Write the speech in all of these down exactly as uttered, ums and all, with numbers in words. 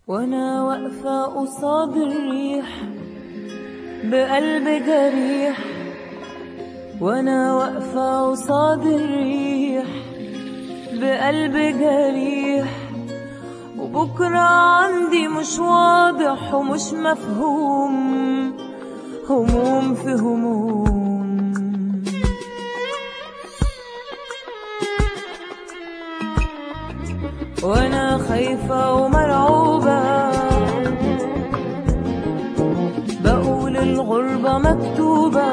وانا واقفة قصاد الريح بقلب جريح، وانا واقفة قصاد الريح بقلب جريح، وبكرة عندي مش واضح ومش مفهوم، هموم في هموم. وانا خايفة ومرعوبة بقول الغربة مكتوبة،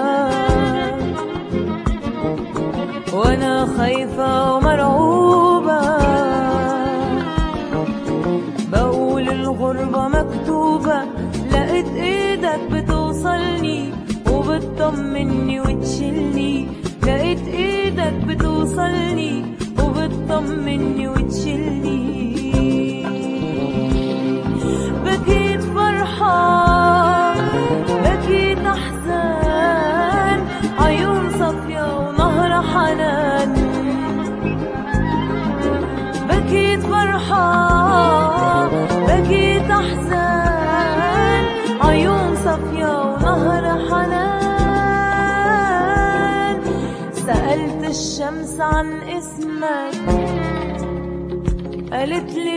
وانا خايفة ومرعوبة بقول الغربة مكتوبة. لقيت ايدك بتوصلني وبتطمني وتشيلني، لقيت ايدك بتوصلني وبتطمني وتشيلني. بكيت فرحان بكيت احزان، عيون صافية ونهر حنان. بكيت فرحان بكيت احزان، عيون صافية ونهر حنان. سألت الشمس عن اسمك قالت لي